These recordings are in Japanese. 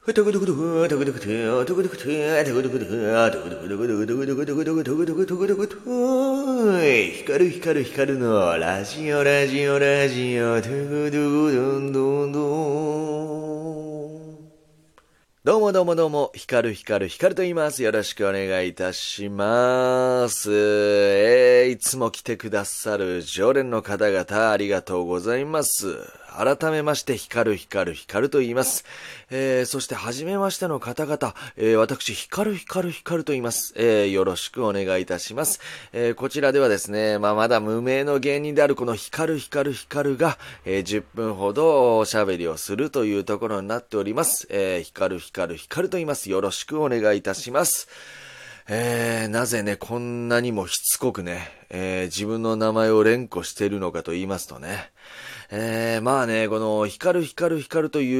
光る光る光るのラジオラジオラジオトゥクトゥクドンドンドン。どうもどうもどうも、光る光る光ると言います。よろしくお願いいたします。いつも来てくださる常連の方々ありがとうございます。改めまして光る光る光ると言います。そして初めましての方々、私光る光る光ると言います。よろしくお願いいたします。こちらではですね、まだ無名の芸人であるこの光る光る光るが、10分ほどおしゃべりをするというところになっております。光る光る光ると言います。よろしくお願いいたします。なぜね、こんなにもしつこくね、自分の名前を連呼しているのかと言いますとね、まあね、この光る光る光るという、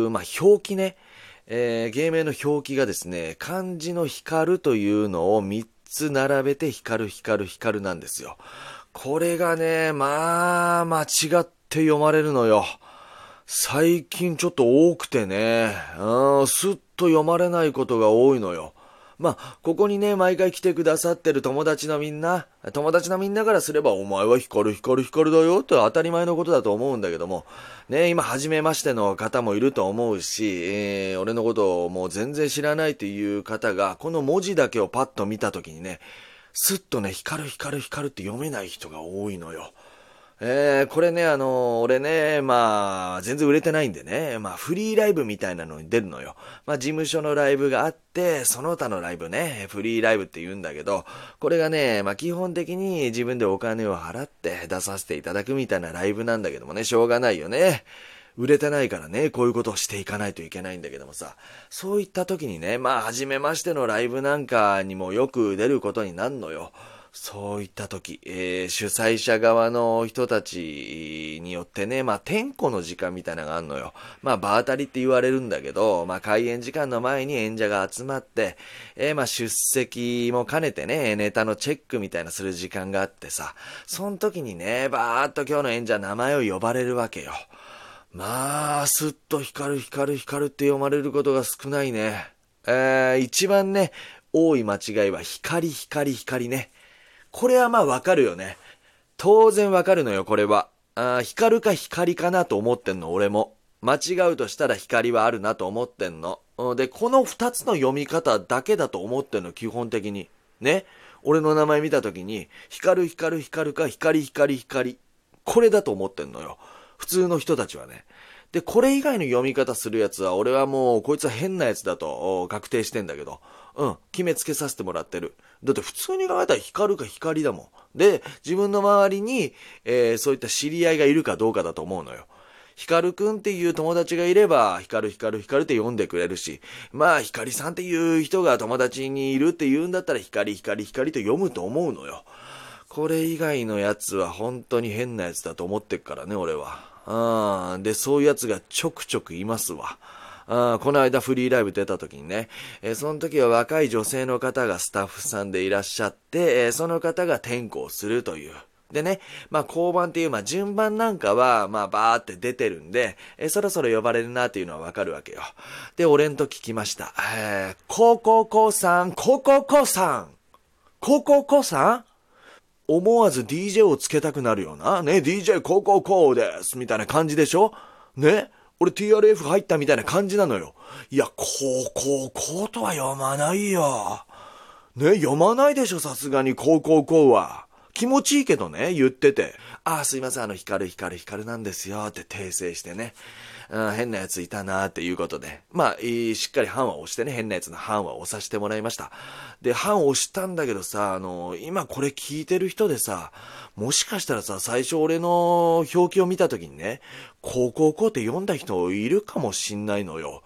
表記ね、芸名の表記がですね、漢字の光るというのを3つ並べて光る光る光るなんですよ。これがね、間違って読まれるのよ。最近ちょっと多くてね、スッと読まれないことが多いのよ。ここにね、毎回来てくださってる友達のみんなからすれば、お前は光る光る光るだよって当たり前のことだと思うんだけども、ね、今初めましての方もいると思うし、俺のことをもう全然知らないっていう方が、この文字だけをパッと見たときにね、スッとね、光る光る光るって読めない人が多いのよ。これね、俺ね、全然売れてないんでね、フリーライブみたいなのに出るのよ。事務所のライブがあって、その他のライブね、フリーライブって言うんだけど、これがね、基本的に自分でお金を払って出させていただくみたいなライブなんだけどもね、しょうがないよね。売れてないからね、こういうことをしていかないといけないんだけどもさ、そういった時にね、初めましてのライブなんかにもよく出ることになるのよ。そういった時、主催者側の人たちによってね、点呼の時間みたいなのがあるのよ。場当たりって言われるんだけど、開演時間の前に演者が集まって、出席も兼ねてね、ネタのチェックみたいなする時間があってさ、その時にね、バーっと今日の演者名前を呼ばれるわけよ。スッと光る光る光るって読まれることが少ないね。一番ね、多い間違いは光光光ね。これはわかるよね。当然わかるのよ、これは。光るか光かなと思ってんの、俺も。間違うとしたら光はあるなと思ってんの。で、この二つの読み方だけだと思ってんの、基本的に。ね。俺の名前見たときに、光る光る光るか光光光。これだと思ってんのよ。普通の人たちはね。で、これ以外の読み方するやつは、俺はもう、こいつは変なやつだと確定してんだけど、決めつけさせてもらってる。だって普通に考えたら光るか光だもん。で、自分の周りに、そういった知り合いがいるかどうかだと思うのよ。光くんっていう友達がいれば、光る光る光るって読んでくれるし、光さんっていう人が友達にいるって言うんだったら、光光光と読むと思うのよ。これ以外のやつは本当に変なやつだと思ってっからね、俺は。で、そういうやつがちょくちょくいますわ。この間フリーライブ出た時にね、その時は若い女性の方がスタッフさんでいらっしゃって、その方が転校するという。でね、交番っていう、順番なんかは、バーって出てるんで、そろそろ呼ばれるなっていうのはわかるわけよ。で、俺んと聞きました。高校さん、高校さん思わず DJ をつけたくなるよな。ね、DJ です。みたいな感じでしょね。俺 TRF 入ったみたいな感じなのよ。いや、とは読まないよ。ね、読まないでしょ、さすがには。気持ちいいけどね、言ってて。すいません、光る光る光るなんですよって訂正してね。変なやついたなっていうことで。しっかり判は押してね、変なやつの判は押させてもらいました。で、判押したんだけどさ、今これ聞いてる人でさ、もしかしたらさ、最初俺の表記を見た時にね、って読んだ人いるかもしんないのよ。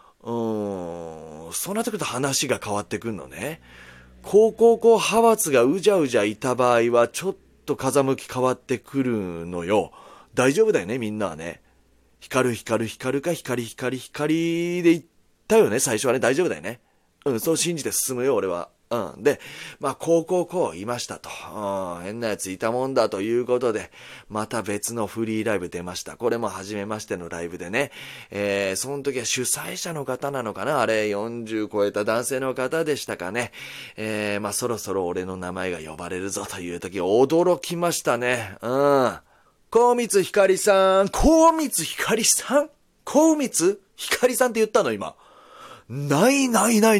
そうなってくると話が変わってくんのね。派閥がうじゃうじゃいた場合は、ちょっと風向き変わってくるのよ。大丈夫だよね、みんなはね。光る光る光るか光光光で言ったよね、最初はね。大丈夫だよね。そう信じて進むよ、俺は。 で、こう言いましたと。変なやついたもんだということで、また別のフリーライブ出ました。これも初めましてのライブでね。その時は主催者の方なのかな、あれ、40超えた男性の方でしたかね。そろそろ俺の名前が呼ばれるぞという時、驚きましたね。高光ひかりさん、高光ひかりさんって言ったの今。ない。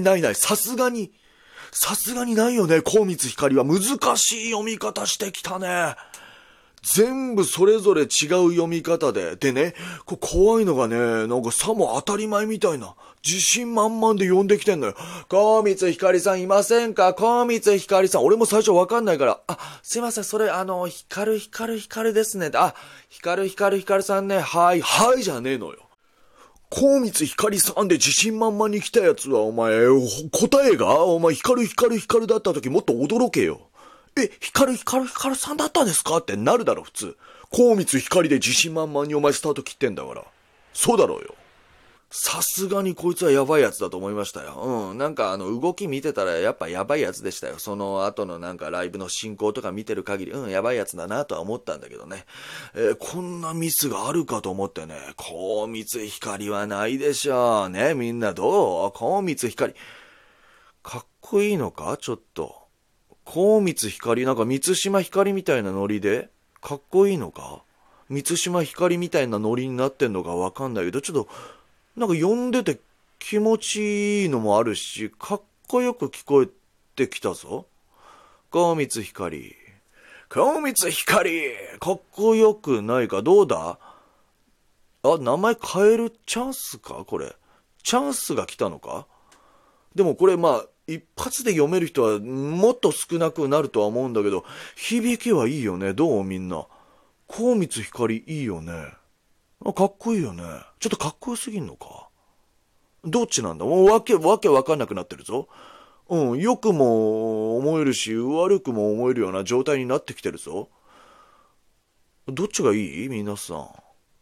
さすがにないよね。高光ひかりは難しい読み方してきたね。全部それぞれ違う読み方で。でね、怖いのがね、なんかさも当たり前みたいな。自信満々で呼んできてんのよ。高光ひかりさんいませんか？高光ひかりさん。俺も最初わかんないから、すいません、それひかるですね。ひかるさんね。はいじゃねえのよ。高光ひかりさんで自信満々に来たやつは、お前、答えがお前、ひかるだった時もっと驚けよ。ひかるさんだったんですかってなるだろ、普通。高光ひかりで自信満々にお前スタート切ってんだから。そうだろうよ。さすがにこいつはやばいやつだと思いましたよ。なんか動き見てたらやっぱやばいやつでしたよ。その後のなんかライブの進行とか見てる限り、やばいやつだなとは思ったんだけどね。こんなミスがあるかと思ってね、高光ひかりはないでしょう。ね、みんなどう？高光ひかり。かっこいいのか？ちょっと。高光ひかり、なんか満島ひかりみたいなノリでかっこいいのか？満島ひかりみたいなノリになってんのかわかんないけど、ちょっと、なんか読んでて気持ちいいのもあるし、かっこよく聞こえてきたぞ。高光ひかり。高光ひかりかっこよくないか？どうだ？名前変えるチャンスか？これ。チャンスが来たのか？でもこれ一発で読める人はもっと少なくなるとは思うんだけど、響きはいいよね。どうみんな。高光ひかりいいよね。かっこいいよね。ちょっとかっこよすぎんのか？どっちなんだ？もうわけわかんなくなってるぞ。良くも思えるし、悪くも思えるような状態になってきてるぞ。どっちがいい？皆さん。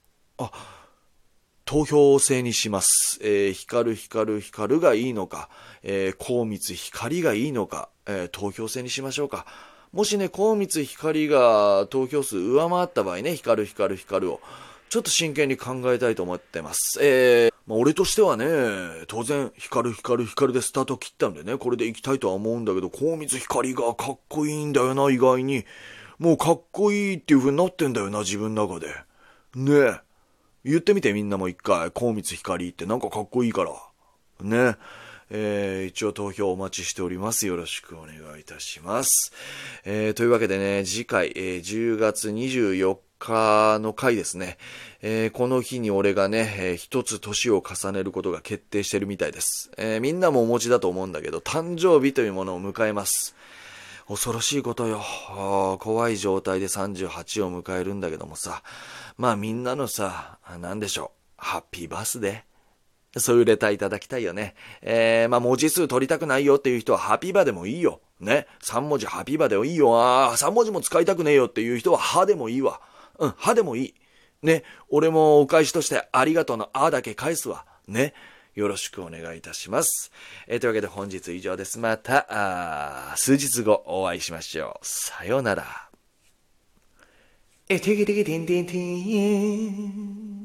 投票制にします。光るがいいのか、高光光がいいのか、投票制にしましょうか。もしね、高光光が投票数上回った場合ね、光を、ちょっと真剣に考えたいと思ってます。俺としてはね、当然、光でスタート切ったんでね、これで行きたいとは思うんだけど、高光光がかっこいいんだよな、意外に。もうかっこいいっていう風になってんだよな、自分の中で。ねえ。言ってみてみんなも一回、高光光ってなんかかっこいいから。ね。一応投票お待ちしております。よろしくお願いいたします。というわけでね、次回、10月24日の回ですね。この日に俺がね、一つ年を重ねることが決定してるみたいです。みんなもお持ちだと思うんだけど、誕生日というものを迎えます。恐ろしいことよ。怖い状態で38を迎えるんだけどもさ。みんなのさ、なんでしょう。ハッピーバースデー。そういうレターいただきたいよね。文字数取りたくないよっていう人はハピバでもいいよ。ね。3文字ハピバでもいいよ。3文字も使いたくねえよっていう人はハでもいいわ。ハでもいい。ね。俺もお返しとしてありがとうのだけ返すわ。ね。よろしくお願いいたします。というわけで本日以上です。また、数日後お会いしましょう。さようなら。てけてけてんてんてん。